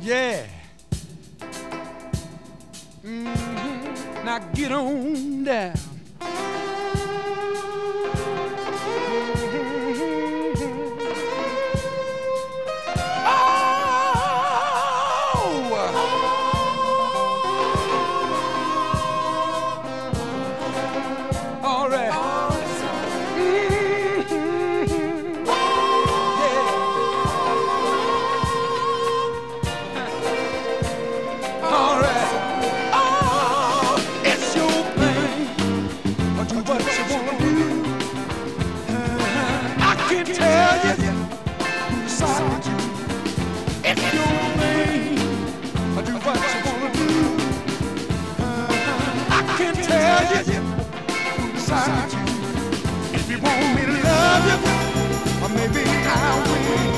Yeah. Now get on down. All right. All right. Oh, it's your thing. Do what you wanna do. I can tell you beside you. It's your thing. Do what you wanna do. I can tell you beside you. If you want me to love you, or maybe I will.